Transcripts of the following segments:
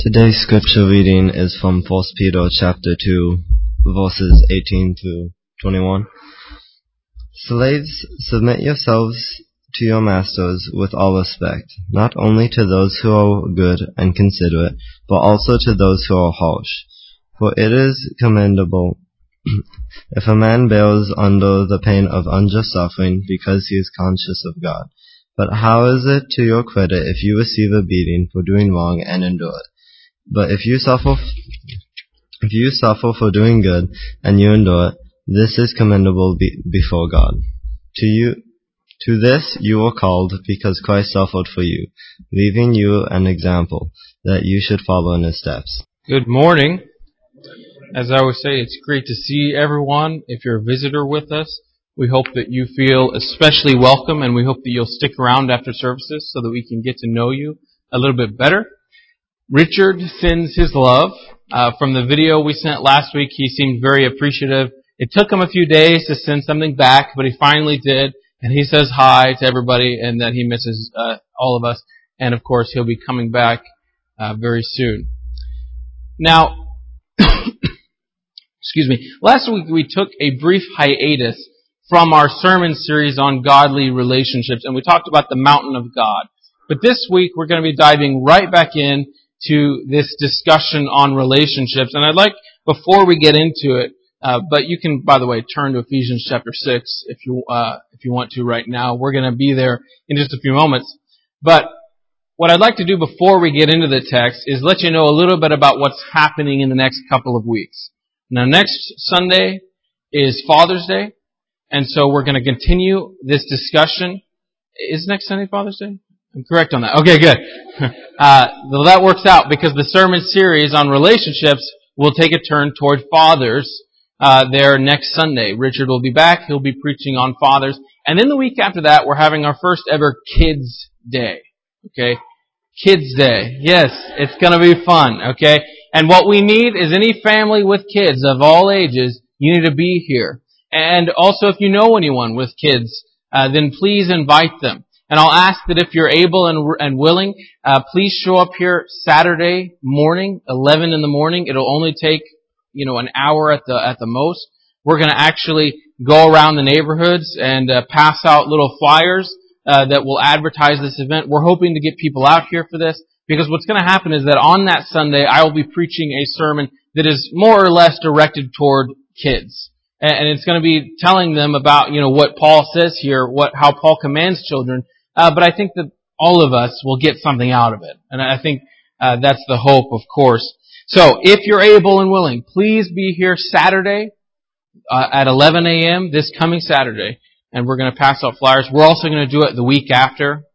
Today's scripture reading is from 1 Peter chapter 2, verses 18 to 21. Slaves, submit yourselves to your masters with all respect, not only to those who are good and considerate, but also to those who are harsh. For it is commendable if a man bears under the pain of unjust suffering because he is conscious of God. But how is it to your credit if you receive a beating for doing wrong and endure it? But if you suffer for doing good and you endure it, this is commendable before God. To this you were called, because Christ suffered for you, leaving you an example, that you should follow in his steps. Good morning. As I always say, it's great to see everyone. If you're a visitor with us, we hope that you feel especially welcome, and we hope that you'll stick around after services so that we can get to know you a little bit better. Richard sends his love. From the video we sent last week, he seemed very appreciative. It took him a few days to send something back, but he finally did. And he says hi to everybody and that he misses all of us. And of course, he'll be coming back very soon. Now, excuse me. Last week we took a brief hiatus from our sermon series on godly relationships, and we talked about the mountain of God. But this week we're going to be diving right back in to this discussion on relationships. And I'd like, before we get into it, but you can, by the way, turn to Ephesians chapter 6 if you want to right now. We're going to be there in just a few moments. But what I'd like to do before we get into the text is let you know a little bit about what's happening in the next couple of weeks. Now, next Sunday is Father's Day, and so we're going to continue this discussion. Is next Sunday Father's Day? I'm correct on that. Okay, good. Well, that works out because the sermon series on relationships will take a turn toward fathers there next Sunday. Richard will be back. He'll be preaching on fathers. And then the week after that, we're having our first ever Kids Day. Okay? Kids Day. Yes, it's going to be fun. Okay? And what we need is any family with kids of all ages, you need to be here. And also, if you know anyone with kids, then please invite them. And I'll ask that if you're able and willing, please show up here Saturday morning, 11 in the morning. It'll only take, an hour at the most. We're going to actually go around the neighborhoods and pass out little flyers that will advertise this event. We're hoping to get people out here for this because what's going to happen is that on that Sunday, I will be preaching a sermon that is more or less directed toward kids. And it's going to be telling them about, what Paul says here, how Paul commands children. But I think that all of us will get something out of it. And I think that's the hope, of course. So if you're able and willing, please be here Saturday at 11 a.m. this coming Saturday. And we're going to pass out flyers. We're also going to do it the week after,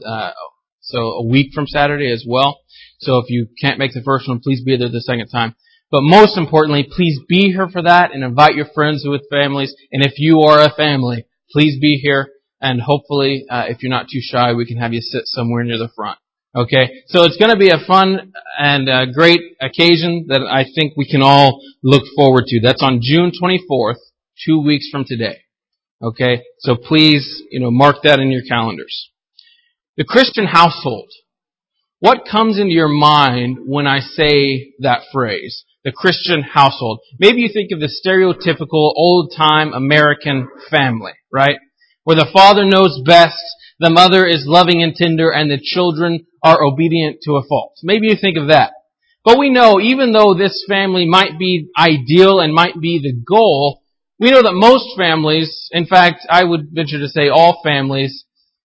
so a week from Saturday as well. So if you can't make the first one, please be there the second time. But most importantly, please be here for that and invite your friends with families. And if you are a family, please be here. And hopefully, if you're not too shy, we can have you sit somewhere near the front. Okay? So it's going to be a fun and great occasion that I think we can all look forward to. That's on June 24th, 2 weeks from today. Okay? So please, mark that in your calendars. The Christian household. What comes into your mind when I say that phrase? The Christian household. Maybe you think of the stereotypical old-time American family, right? Where the father knows best, the mother is loving and tender, and the children are obedient to a fault. Maybe you think of that. But we know, even though this family might be ideal and might be the goal, we know that most families, in fact, I would venture to say all families,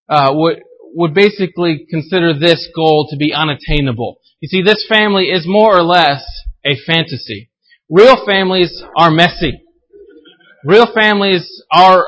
would basically consider this goal to be unattainable. You see, this family is more or less a fantasy. Real families are messy. Real families are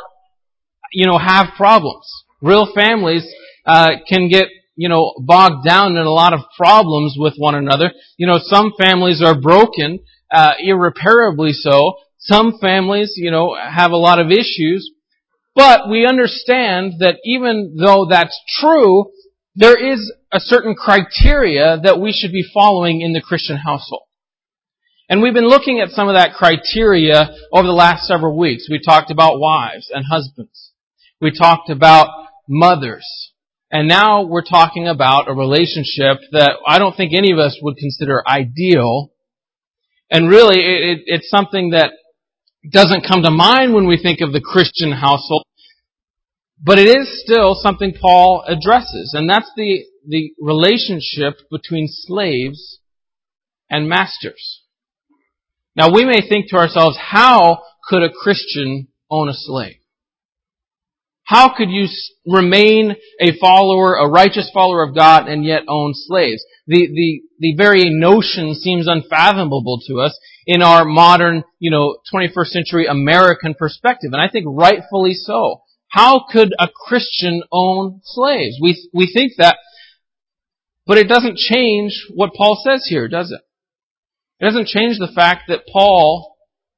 have problems. Real families can get, bogged down in a lot of problems with one another. Some families are broken, irreparably so. Some families, have a lot of issues. But we understand that even though that's true, there is a certain criteria that we should be following in the Christian household. And we've been looking at some of that criteria over the last several weeks. We talked about wives and husbands. We talked about mothers And now we're talking about a relationship that I don't think any of us would consider ideal. And really, it's something that doesn't come to mind when we think of the Christian household. But it is still something Paul addresses. And that's the relationship between slaves and masters. Now we may think to ourselves, how could a Christian own a slave? How could you remain a follower, a righteous follower of God, and yet own slaves? The very notion seems unfathomable to us in our modern, 21st century American perspective, and I think rightfully so. How could a Christian own slaves? We think that, but it doesn't change what Paul says here, does it? It doesn't change the fact that Paul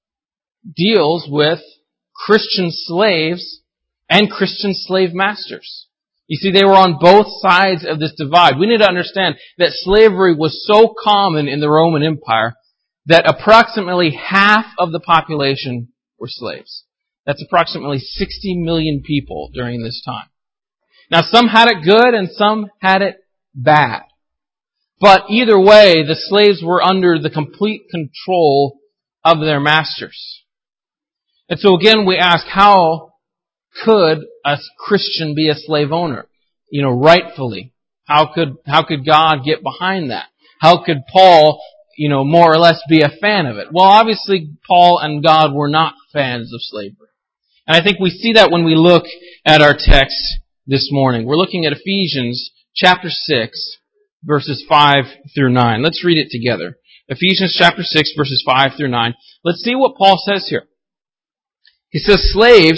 deals with Christian slaves and Christian slave masters. You see, they were on both sides of this divide. We need to understand that slavery was so common in the Roman Empire that approximately half of the population were slaves. That's approximately 60 million people during this time. Now, some had it good and some had it bad. But either way, the slaves were under the complete control of their masters. And so again, we ask, how could a Christian be a slave owner? Rightfully. How could God get behind that? How could Paul, more or less be a fan of it? Well, obviously, Paul and God were not fans of slavery. And I think we see that when we look at our text this morning. We're looking at Ephesians chapter 6, verses 5 through 9. Let's read it together. Ephesians chapter 6, verses 5 through 9. Let's see what Paul says here. He says, "Slaves,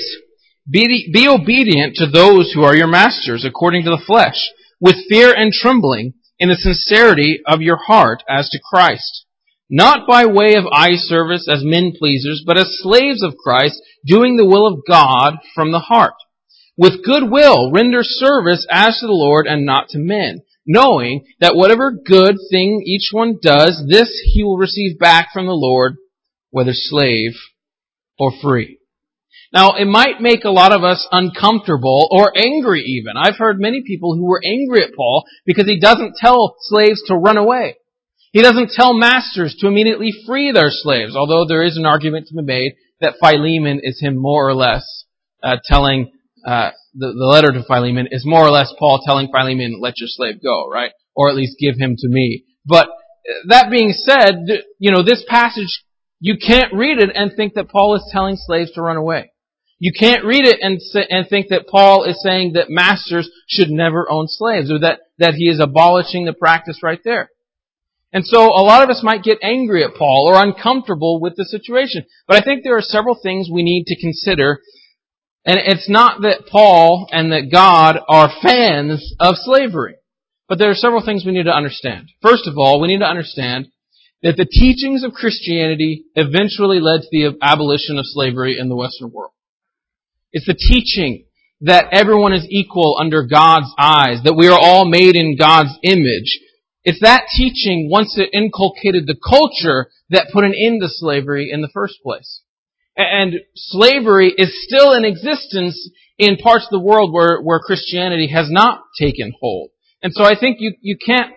be obedient to those who are your masters according to the flesh, with fear and trembling, in the sincerity of your heart as to Christ. Not by way of eye service as men pleasers, but as slaves of Christ, doing the will of God from the heart. With good will render service as to the Lord and not to men, knowing that whatever good thing each one does, this he will receive back from the Lord, whether slave or free." Now, it might make a lot of us uncomfortable or angry even. I've heard many people who were angry at Paul because he doesn't tell slaves to run away. He doesn't tell masters to immediately free their slaves, although there is an argument to be made that Philemon is him more or less telling, the letter to Philemon is more or less Paul telling Philemon, let your slave go, right? Or at least give him to me. But that being said, this passage, you can't read it and think that Paul is telling slaves to run away. You can't read it and think that Paul is saying that masters should never own slaves, or that he is abolishing the practice right there. And so a lot of us might get angry at Paul or uncomfortable with the situation. But I think there are several things we need to consider. And it's not that Paul and that God are fans of slavery. But there are several things we need to understand. First of all, we need to understand that the teachings of Christianity eventually led to the abolition of slavery in the Western world. It's the teaching that everyone is equal under God's eyes, that we are all made in God's image. It's that teaching, once it inculcated the culture, that put an end to slavery in the first place. And slavery is still in existence in parts of the world where Christianity has not taken hold. And so I think you can't,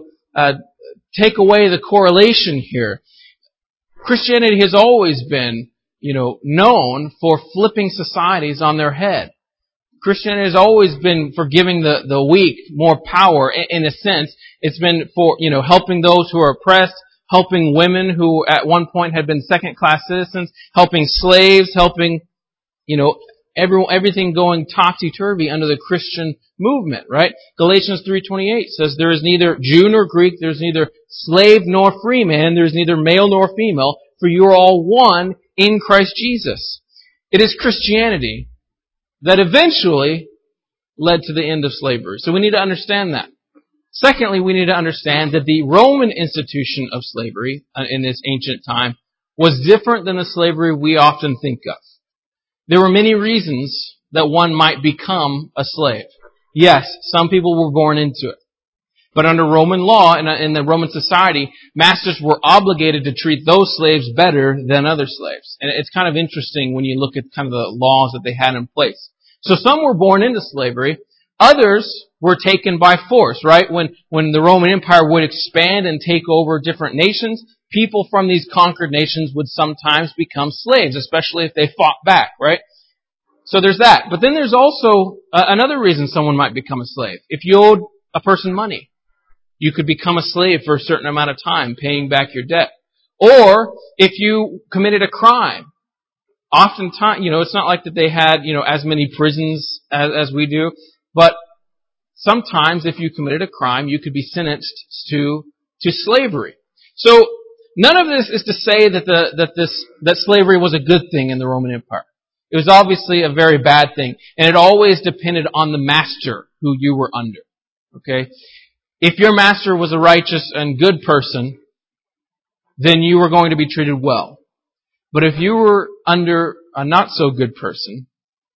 take away the correlation here. Christianity has always been, known for flipping societies on their head. Christianity has always been for giving the weak more power, in a sense. It's been for, helping those who are oppressed, helping women who at one point had been second-class citizens, helping slaves, helping, everything going topsy-turvy under the Christian movement, right? Galatians 3:28 says, "There is neither Jew nor Greek, there is neither slave nor free man, there is neither male nor female, for you are all one in Christ Jesus." It is Christianity that eventually led to the end of slavery. So we need to understand that. Secondly, we need to understand that the Roman institution of slavery in this ancient time was different than the slavery we often think of. There were many reasons that one might become a slave. Yes, some people were born into it. But under Roman law, in the Roman society, masters were obligated to treat those slaves better than other slaves. And it's kind of interesting when you look at kind of the laws that they had in place. So some were born into slavery, Others were taken by force, right? When the Roman Empire would expand and take over different nations, people from these conquered nations would sometimes become slaves, especially if they fought back, right? So there's that. But then there's also another reason someone might become a slave. If you owed a person money, you could become a slave for a certain amount of time, paying back your debt. Or if you committed a crime, oftentimes, it's not like that they had, as many prisons as we do, but sometimes if you committed a crime, you could be sentenced to slavery. So none of this is to say that slavery was a good thing in the Roman Empire. It was obviously a very bad thing, and it always depended on the master who you were under. Okay? If your master was a righteous and good person, then you were going to be treated well. But if you were under a not so good person,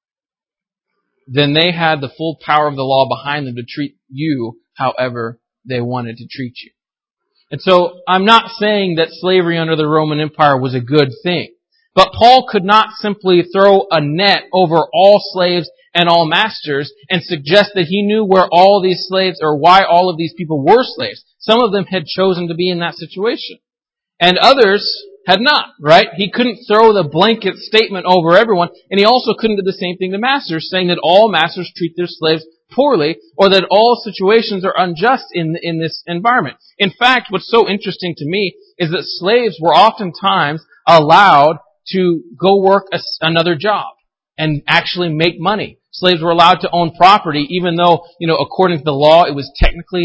then they had the full power of the law behind them to treat you however they wanted to treat you. And so I'm not saying that slavery under the Roman Empire was a good thing. But Paul could not simply throw a net over all slaves and all masters and suggest that he knew where all these slaves or why all of these people were slaves. Some of them had chosen to be in that situation. And others had not, right? He couldn't throw the blanket statement over everyone, and he also couldn't do the same thing to masters, saying that all masters treat their slaves poorly, or that all situations are unjust in this environment. In fact, what's so interesting to me is that slaves were oftentimes allowed to go work another job and actually make money. Slaves were allowed to own property, even though, according to the law, it was technically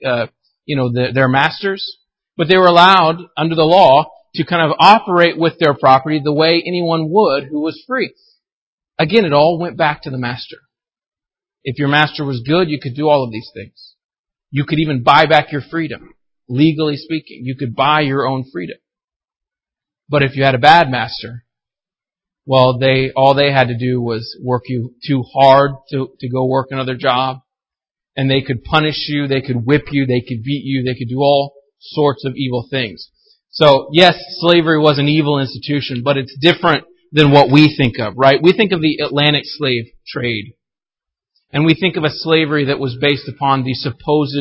their masters. But they were allowed, under the law, to kind of operate with their property the way anyone would who was free. Again, it all went back to the master. If your master was good, you could do all of these things. You could even buy back your freedom. Legally speaking, you could buy your own freedom. But if you had a bad master, well, all they had to do was work you too hard to go work another job. And they could punish you, they could whip you, they could beat you, they could do all sorts of evil things. So, yes, slavery was an evil institution, but it's different than what we think of, right? We think of the Atlantic slave trade. And we think of a slavery that was based upon the supposed,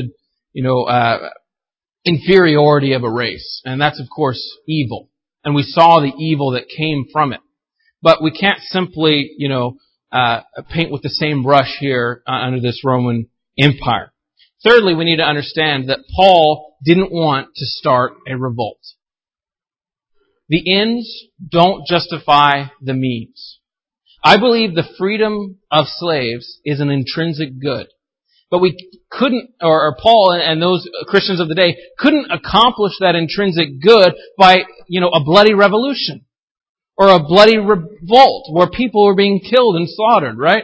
inferiority of a race. And that's, of course, evil. And we saw the evil that came from it. But we can't simply, paint with the same brush here under this Roman Empire. Thirdly, we need to understand that Paul didn't want to start a revolt. The ends don't justify the means. I believe the freedom of slaves is an intrinsic good. But we couldn't, or Paul and those Christians of the day couldn't accomplish that intrinsic good by, a bloody revolution or a bloody revolt where people were being killed and slaughtered, right?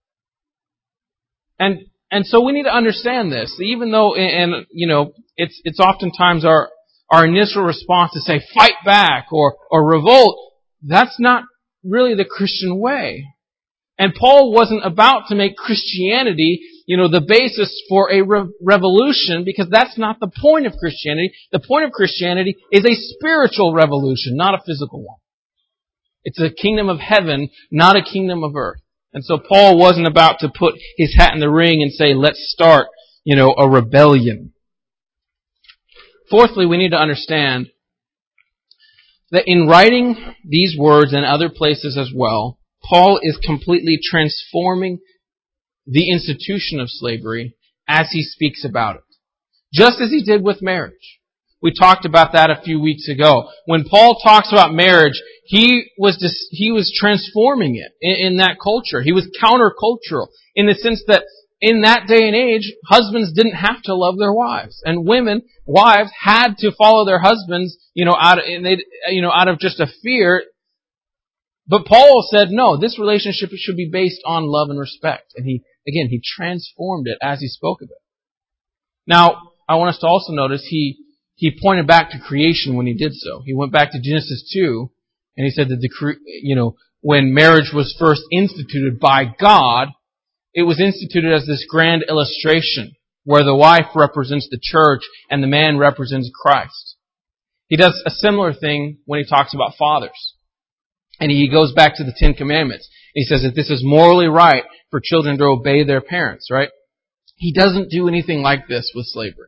And so we need to understand this, even though, it's oftentimes our initial response to say fight back or revolt. That's not really the Christian way. And Paul wasn't about to make Christianity, the basis for a revolution, because that's not the point of Christianity. The point of Christianity is a spiritual revolution, not a physical one. It's a kingdom of heaven, not a kingdom of earth. And so Paul wasn't about to put his hat in the ring and say, let's start, a rebellion. Fourthly, we need to understand that in writing these words and other places as well, Paul is completely transforming the institution of slavery as he speaks about it. Just as he did with marriage. We talked about that a few weeks ago. When Paul talks about marriage, he was transforming it in that culture. He was countercultural in the sense that in that day and age, husbands didn't have to love their wives, and wives had to follow their husbands, out of just a fear. But Paul said, no, this relationship should be based on love and respect. And he transformed it as he spoke of it. Now, I want us to also notice he pointed back to creation when he did so. He went back to Genesis 2, and he said that when marriage was first instituted by God, it was instituted as this grand illustration where the wife represents the church and the man represents Christ. He does a similar thing when he talks about fathers. And he goes back to the Ten Commandments. He says that this is morally right for children to obey their parents, right? He doesn't do anything like this with slavery.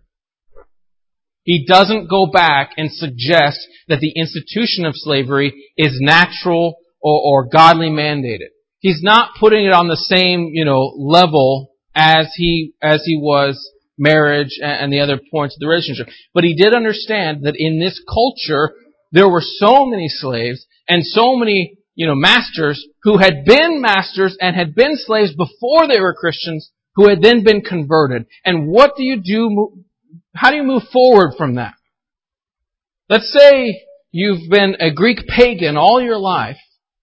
He doesn't go back and suggest that the institution of slavery is natural or godly mandated. He's not putting it on the same, level as he was marriage and the other points of the relationship. But he did understand that in this culture, there were so many slaves and so many, masters who had been masters and had been slaves before they were Christians, who had then been converted. And what do you do? How do you move forward from that? Let's say you've been a Greek pagan all your life,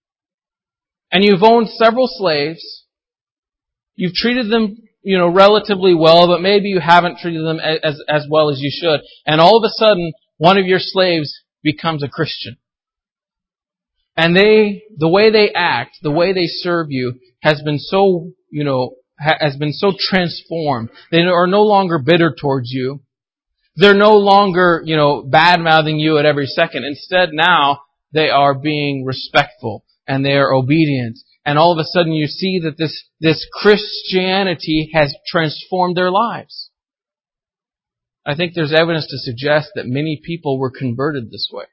and you've owned several slaves. You've treated them, relatively well, but maybe you haven't treated them as well as you should. And all of a sudden, one of your slaves becomes a Christian. And the way they act, the way they serve you has been so, has been so transformed. They are no longer bitter towards you. They're no longer, bad-mouthing you at every second. Instead, now, they are being respectful and they are obedient. And all of a sudden you see that this Christianity has transformed their lives. I think there's evidence to suggest that many people were converted this way.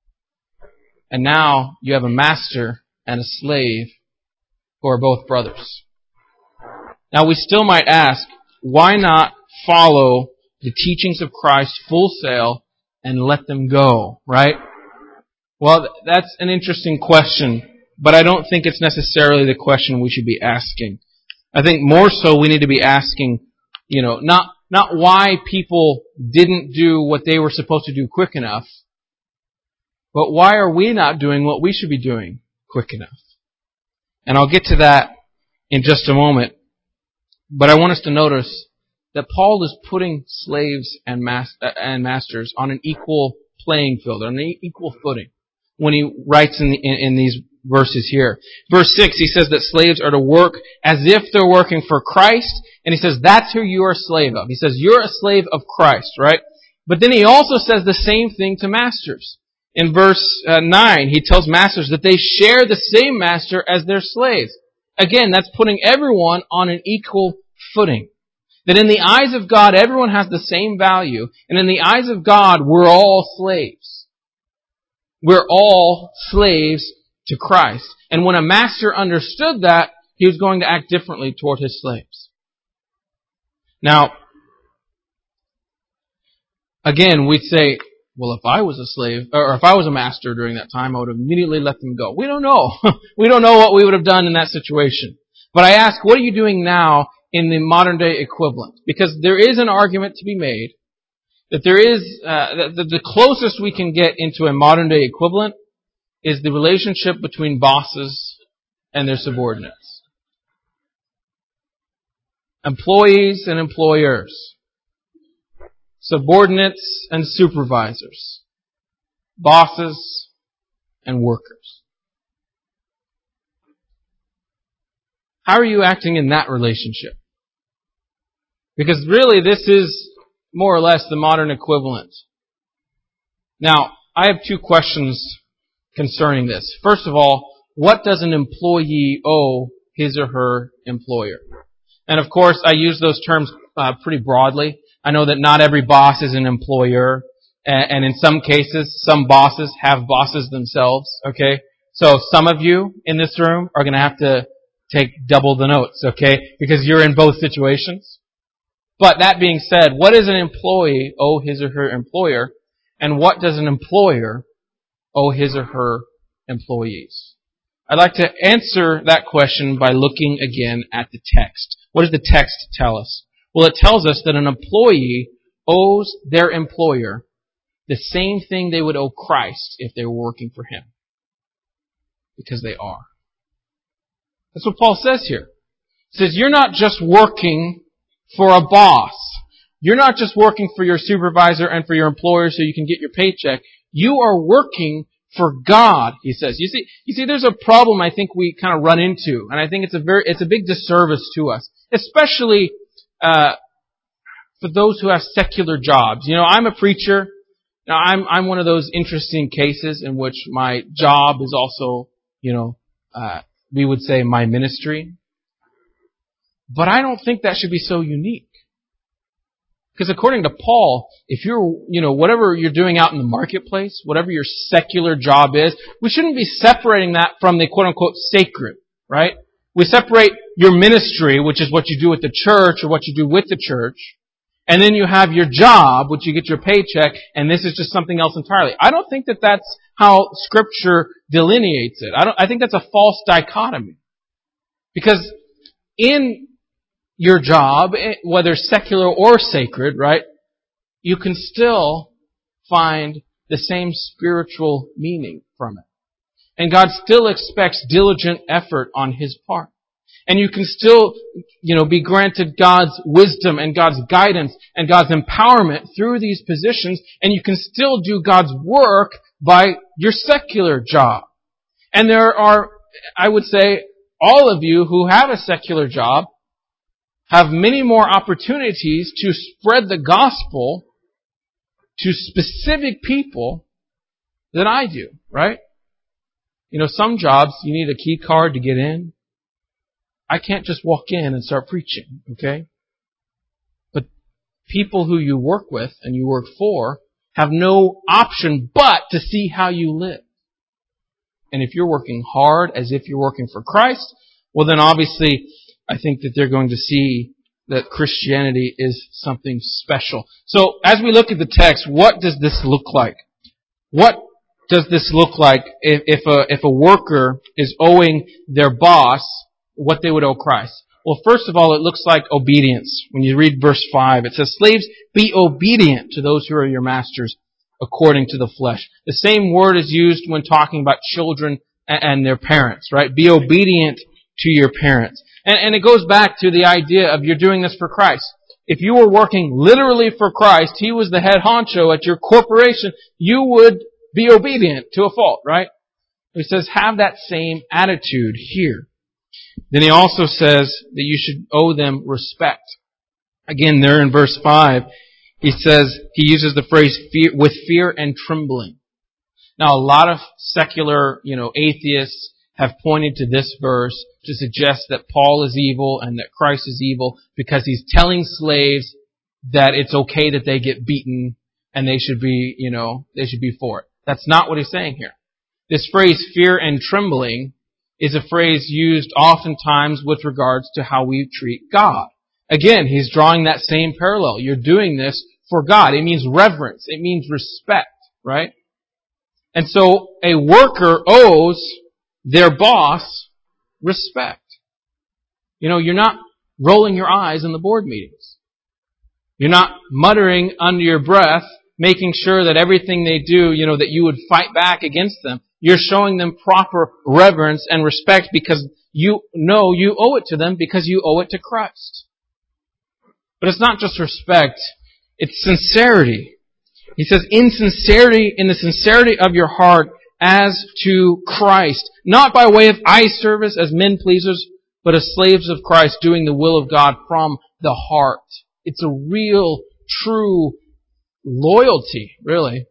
And now you have a master and a slave who are both brothers. Now we still might ask, why not follow the teachings of Christ full sail and let them go, right? Well, that's an interesting question, but I don't think it's necessarily the question we should be asking. I think more so we need to be asking, not why people didn't do what they were supposed to do quick enough, but why are we not doing what we should be doing quick enough? And I'll get to that in just a moment, but I want us to notice that Paul is putting slaves and masters on an equal playing field, on an equal footing, when he writes in these verses here. Verse 6, he says that slaves are to work as if they're working for Christ, and he says that's who you are a slave of. He says you're a slave of Christ, right? But then he also says the same thing to masters. In verse 9, he tells masters that they share the same master as their slaves. Again, that's putting everyone on an equal footing. That in the eyes of God, everyone has the same value. And in the eyes of God, we're all slaves. We're all slaves to Christ. And when a master understood that, he was going to act differently toward his slaves. Now, again, we'd say, well, if I was a slave, or if I was a master during that time, I would have immediately let them go. We don't know. We don't know what we would have done in that situation. But I ask, what are you doing now in the modern day equivalent? Because there is an argument to be made that there is, the closest we can get into a modern day equivalent is the relationship between bosses and their subordinates. Employees and employers. Subordinates and supervisors. Bosses and workers. How are you acting in that relationship? Because really this is more or less the modern equivalent. Now, I have two questions concerning this. First of all, what does an employee owe his or her employer? And of course, I use those terms pretty broadly. I know that not every boss is an employer, and in some cases, some bosses have bosses themselves, okay? So some of you in this room are going to have to take double the notes, okay? Because you're in both situations. But that being said, what does an employee owe his or her employer? And what does an employer owe his or her employees? I'd like to answer that question by looking again at the text. What does the text tell us? Well, it tells us that an employee owes their employer the same thing they would owe Christ if they were working for Him. Because they are. That's what Paul says here. He says, you're not just working for a boss. You're not just working for your supervisor and for your employer so you can get your paycheck. You are working for God, he says. You see, there's a problem I think we kind of run into, and I think it's a big disservice to us, especially for those who have secular jobs. You know, I'm a preacher. Now, I'm one of those interesting cases in which my job is also, we would say my ministry. But I don't think that should be so unique. Because according to Paul, if you're, whatever you're doing out in the marketplace, whatever your secular job is, we shouldn't be separating that from the quote-unquote sacred, right? We separate your ministry, which is what you do at the church or what you do with the church, and then you have your job, which you get your paycheck, and this is just something else entirely. I don't think that that's how Scripture delineates it. I think that's a false dichotomy. Because in your job, whether secular or sacred, right, you can still find the same spiritual meaning from it. And God still expects diligent effort on His part. And you can still, be granted God's wisdom and God's guidance and God's empowerment through these positions, and you can still do God's work by your secular job. And there are, I would say, all of you who have a secular job have many more opportunities to spread the gospel to specific people than I do, right? Some jobs you need a key card to get in. I can't just walk in and start preaching, okay? But people who you work with and you work for have no option but to see how you live. And if you're working hard as if you're working for Christ, well then obviously I think that they're going to see that Christianity is something special. So as we look at the text, what does this look like? What does this look like if a worker is owing their boss what they would owe Christ? Well, first of all, it looks like obedience. When you read verse 5, it says, "Slaves, be obedient to those who are your masters according to the flesh." The same word is used when talking about children and their parents, right? Be obedient to your parents. And it goes back to the idea of you're doing this for Christ. If you were working literally for Christ, He was the head honcho at your corporation, you would be obedient to a fault, right? He says, have that same attitude here. Then He also says that you should owe them respect. Again, there in verse 5, He says, He uses the phrase with fear and trembling. Now, a lot of secular, atheists have pointed to this verse to suggest that Paul is evil and that Christ is evil because he's telling slaves that it's okay that they get beaten and they should be, they should be for it. That's not what he's saying here. This phrase, fear and trembling, is a phrase used oftentimes with regards to how we treat God. Again, he's drawing that same parallel. You're doing this for God. It means reverence. It means respect, right? And so a worker owes their boss respect. You're not rolling your eyes in the board meetings. You're not muttering under your breath, making sure that everything they do, that you would fight back against them. You're showing them proper reverence and respect because you know you owe it to them because you owe it to Christ. But it's not just respect, it's sincerity. He says, in the sincerity of your heart as to Christ, not by way of eye service as men pleasers, but as slaves of Christ, doing the will of God from the heart. It's a real, true loyalty, really.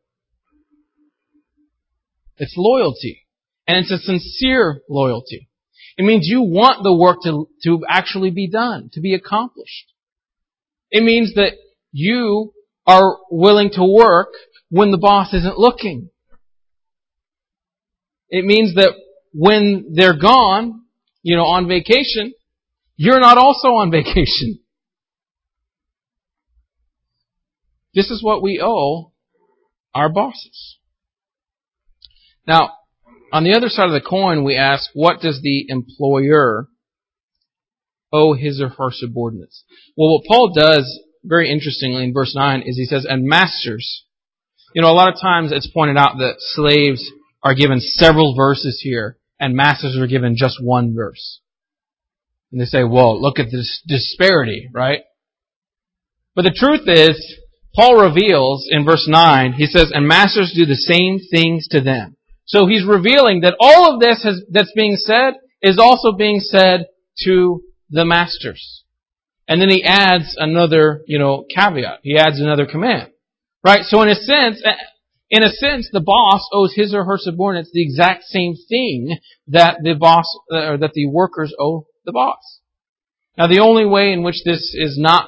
It's loyalty. And it's a sincere loyalty. It means you want the work to actually be done, to be accomplished. It means that you are willing to work when the boss isn't looking. It means that when they're gone, on vacation, you're not also on vacation. This is what we owe our bosses. Now, on the other side of the coin, we ask, what does the employer owe his or her subordinates? Well, what Paul does, very interestingly, in verse 9, is he says, and masters. A lot of times it's pointed out that slaves are given several verses here, and masters are given just one verse. And they say, well, look at this disparity, right? But the truth is, Paul reveals in verse 9, he says, and masters do the same things to them. So he's revealing that all of this that's being said is also being said to the masters. And then he adds another, caveat. He adds another command. Right? So in a sense, In a sense, the boss owes his or her subordinates the exact same thing that that the workers owe the boss. Now, the only way in which this is not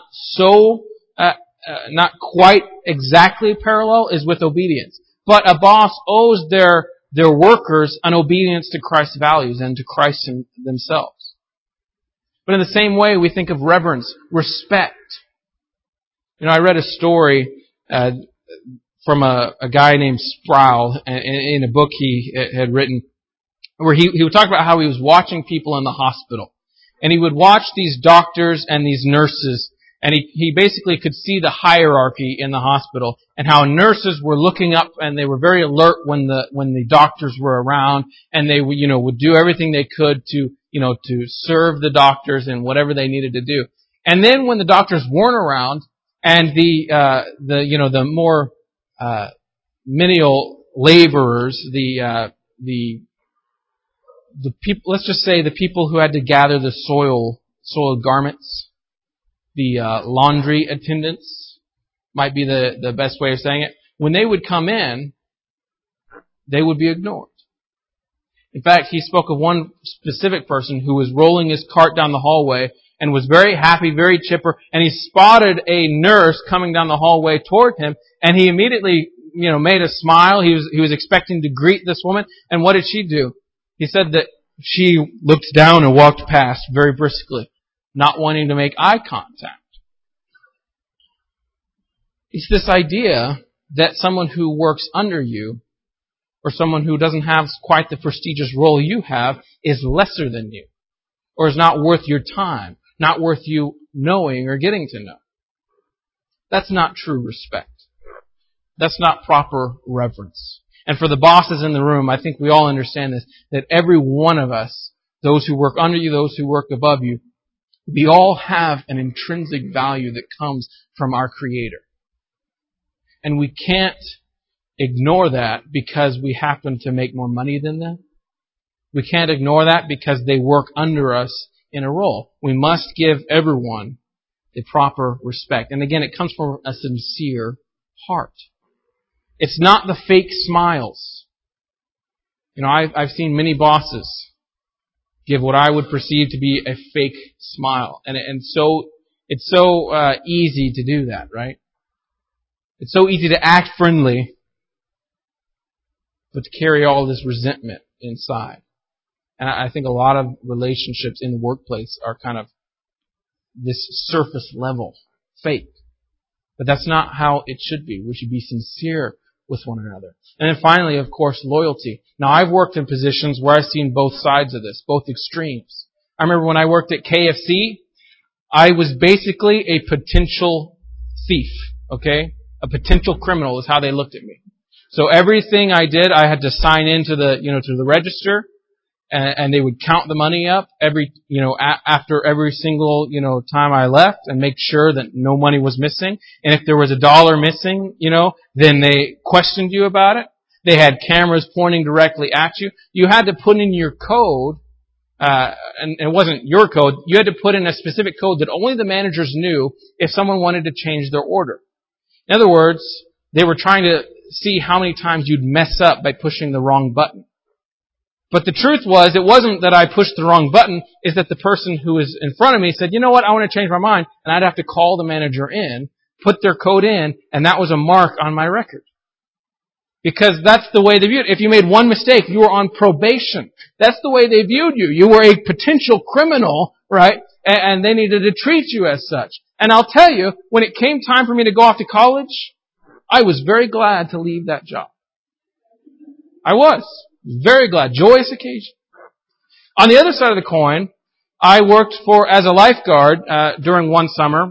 not quite exactly parallel is with obedience. But a boss owes their workers an obedience to Christ's values and to Christ themselves. But in the same way, we think of reverence, respect. I read a story from a guy named Sproul in a book he had written, where he would talk about how he was watching people in the hospital. And he would watch these doctors and these nurses, and he basically could see the hierarchy in the hospital, and how nurses were looking up and they were very alert when the doctors were around, and they would do everything they could to serve the doctors and whatever they needed to do. And then when the doctors weren't around, and the more menial laborers, the people, let's just say the people who had to gather the soiled garments, the laundry attendants might be the best way of saying it. When they would come in, they would be ignored. In fact, he spoke of one specific person who was rolling his cart down the hallway and was very happy, very chipper, and he spotted a nurse coming down the hallway toward him, and he immediately, made a smile. He was expecting to greet this woman, and what did she do? He said that she looked down and walked past very briskly, not wanting to make eye contact. It's this idea that someone who works under you, or someone who doesn't have quite the prestigious role you have, is lesser than you, or is not worth your time, not worth you knowing or getting to know. That's not true respect. That's not proper reverence. And for the bosses in the room, I think we all understand this, that every one of us, those who work under you, those who work above you, we all have an intrinsic value that comes from our Creator. And we can't ignore that because we happen to make more money than them. We can't ignore that because they work under us in a role. We must give everyone the proper respect. And again, it comes from a sincere heart. It's not the fake smiles. I've seen many bosses give what I would perceive to be a fake smile. And so it's so easy to do that, right? It's so easy to act friendly, but to carry all this resentment inside. And I think a lot of relationships in the workplace are kind of this surface level, fake. But that's not how it should be. We should be sincere with one another. And then finally, of course, loyalty. Now, I've worked in positions where I've seen both sides of this, both extremes. I remember when I worked at KFC, I was basically a potential thief, okay? A potential criminal is how they looked at me. So everything I did, I had to sign into to the register, and they would count the money up after every single, time I left, and make sure that no money was missing. And if there was $1 missing, then they questioned you about it. They had cameras pointing directly at you. You had to put in your code, and it wasn't your code. You had to put in a specific code that only the managers knew if someone wanted to change their order. In other words, they were trying to see how many times you'd mess up by pushing the wrong button. But the truth was, it wasn't that I pushed the wrong button, it's that the person who was in front of me said, you know what, I want to change my mind, and I'd have to call the manager in, put their code in, and that was a mark on my record. Because that's the way they viewed it. If you made one mistake, you were on probation. That's the way they viewed you. You were a potential criminal, right? And they needed to treat you as such. And I'll tell you, when it came time for me to go off to college, I was very glad to leave that job. I was. Very glad. Joyous occasion. On the other side of the coin, I worked as a lifeguard during one summer,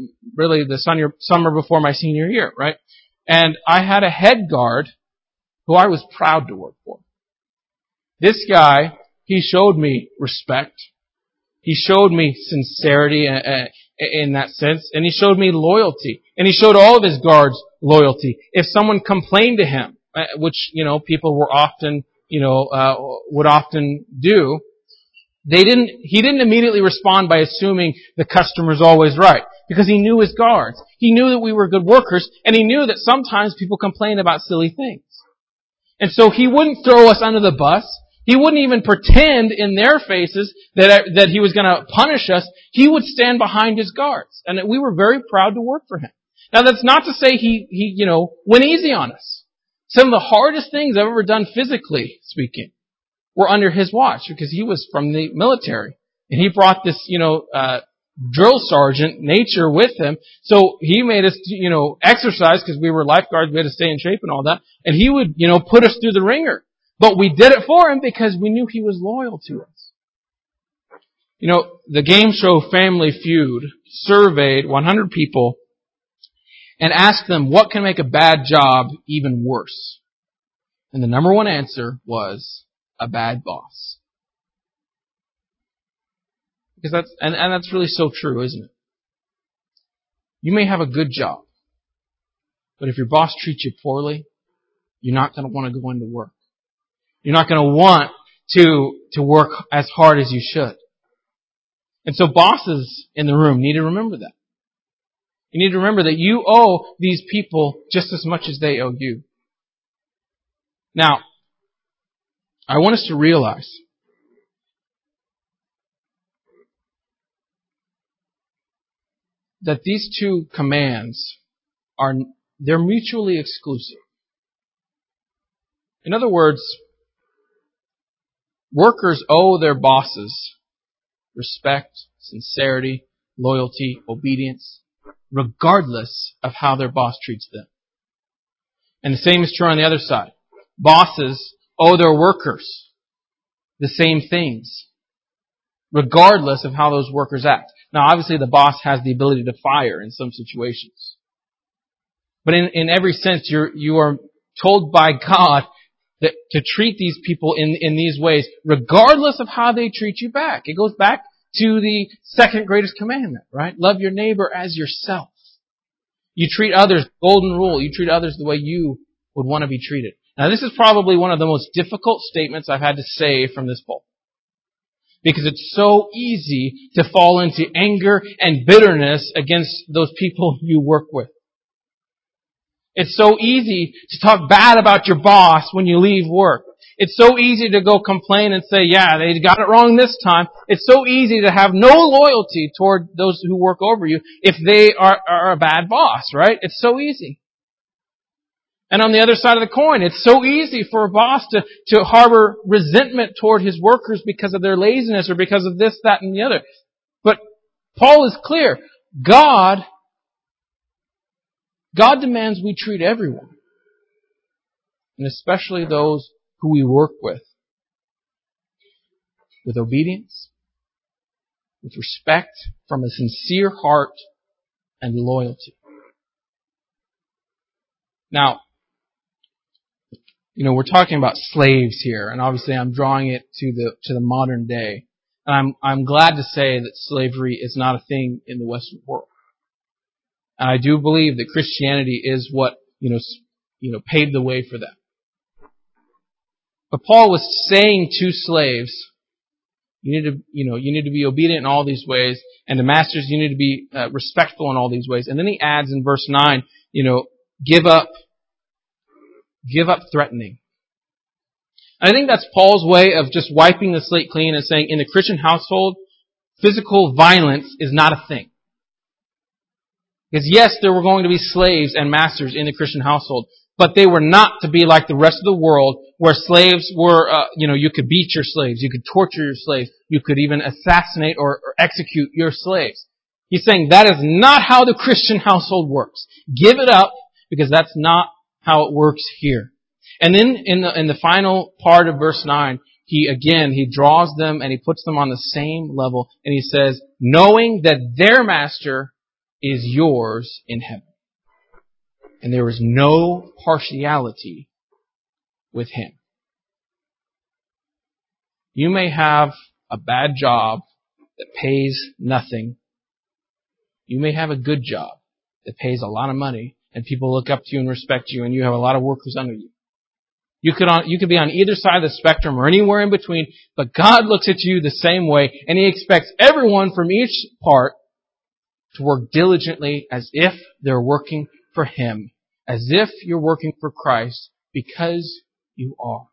the summer before my senior year, right? And I had a head guard who I was proud to work for. This guy, he showed me respect. He showed me sincerity in that sense, and he showed me loyalty. And he showed all of his guards loyalty. If someone complained to him, which, people were often, would often do, He didn't immediately respond by assuming the customer's always right, because he knew his guards. He knew that we were good workers, and he knew that sometimes people complain about silly things. And so he wouldn't throw us under the bus. He wouldn't even pretend in their faces that he was going to punish us. He would stand behind his guards. And we were very proud to work for him. Now that's not to say he went easy on us. Some of the hardest things I've ever done physically speaking were under his watch, because he was from the military. And he brought this, drill sergeant nature with him. So he made us, exercise, because we were lifeguards. We had to stay in shape and all that. And he would, put us through the ringer. But we did it for him because we knew he was loyal to us. The game show Family Feud surveyed 100 people and asked them what can make a bad job even worse. And the number one answer was a bad boss. Because that's really so true, isn't it? You may have a good job, but if your boss treats you poorly, you're not going to want to go into work. You're not going to want to work as hard as you should. And so bosses in the room need to remember that. You need to remember that you owe these people just as much as they owe you. Now, I want us to realize that these two commands they're mutually exclusive. In other words, workers owe their bosses respect, sincerity, loyalty, obedience, regardless of how their boss treats them. And the same is true on the other side. Bosses owe their workers the same things, regardless of how those workers act. Now, obviously, the boss has the ability to fire in some situations. But in every sense, you are told by God that to treat these people in these ways, regardless of how they treat you back. It goes back to the second greatest commandment, right? Love your neighbor as yourself. You treat others, golden rule, you treat others the way you would want to be treated. Now, this is probably one of the most difficult statements I've had to say from this pulpit. Because it's so easy to fall into anger and bitterness against those people you work with. It's so easy to talk bad about your boss when you leave work. It's so easy to go complain and say, yeah, they got it wrong this time. It's so easy to have no loyalty toward those who work over you if they are a bad boss, right? It's so easy. And on the other side of the coin, it's so easy for a boss to harbor resentment toward his workers because of their laziness or because of this, that, and the other. But Paul is clear. God demands we treat everyone, and especially those who we work with obedience, with respect, from a sincere heart, and loyalty. Now, we're talking about slaves here, and obviously I'm drawing it to the modern day. And I'm glad to say that slavery is not a thing in the Western world. And I do believe that Christianity is what, paved the way for that. But Paul was saying to slaves, you need to be obedient in all these ways, and to masters, you need to be respectful in all these ways. And then he adds in verse 9, give up threatening. And I think that's Paul's way of just wiping the slate clean and saying, in the Christian household, physical violence is not a thing. Because yes, there were going to be slaves and masters in the Christian household, but they were not to be like the rest of the world, where slaves were, you could beat your slaves, you could torture your slaves, you could even assassinate or execute your slaves. He's saying that is not how the Christian household works. Give it up, because that's not how it works here. And then in the final part of verse 9, he draws them and he puts them on the same level, and he says, knowing that their master is yours in heaven. And there is no partiality with him. You may have a bad job that pays nothing. You may have a good job that pays a lot of money, and people look up to you and respect you, and you have a lot of workers under you. You could be on either side of the spectrum or anywhere in between, but God looks at you the same way, and He expects everyone from each part to work diligently as if they're working for Him, as if you're working for Christ, because you are.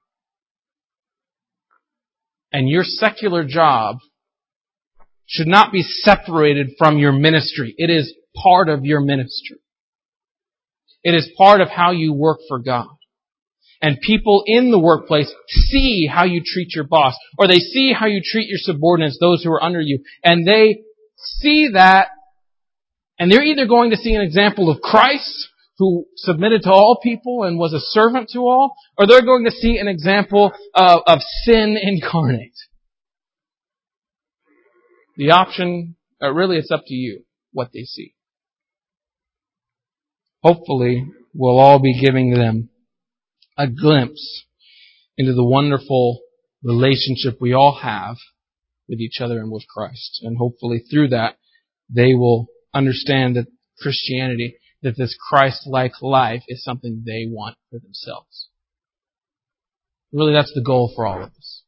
And your secular job should not be separated from your ministry. It is part of your ministry. It is part of how you work for God. And people in the workplace see how you treat your boss, or they see how you treat your subordinates, those who are under you, and they see that, and they're either going to see an example of Christ, who submitted to all people and was a servant to all, or they're going to see an example of sin incarnate. The option, really it's up to you what they see. Hopefully, we'll all be giving them a glimpse into the wonderful relationship we all have with each other and with Christ. And hopefully through that, they will understand that Christianity, that this Christ-like life is something they want for themselves. Really, that's the goal for all of us.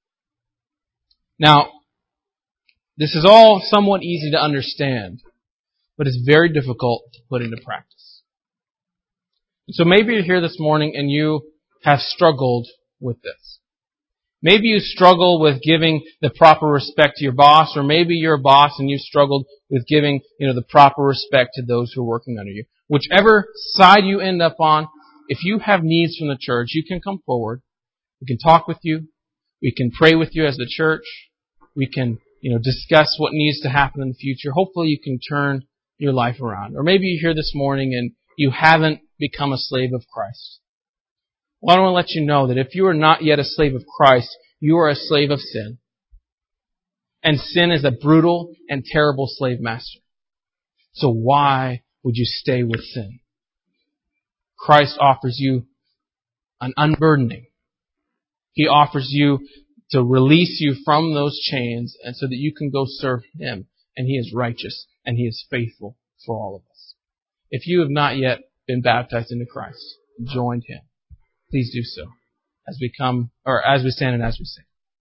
Now, this is all somewhat easy to understand, but it's very difficult to put into practice. And so maybe you're here this morning and you have struggled with this. Maybe you struggle with giving the proper respect to your boss, or maybe you're a boss and you've struggled with giving, the proper respect to those who are working under you. Whichever side you end up on, if you have needs from the church, you can come forward. We can talk with you. We can pray with you as the church. We can, discuss what needs to happen in the future. Hopefully you can turn your life around. Or maybe you're here this morning and you haven't become a slave of Christ. Well, I want to let you know that if you are not yet a slave of Christ, you are a slave of sin. And sin is a brutal and terrible slave master. So why would you stay with sin? Christ offers you an unburdening. He offers you to release you from those chains, and so that you can go serve Him. And He is righteous and He is faithful for all of us. If you have not yet been baptized into Christ and joined Him, please do so as we stand and as we sing.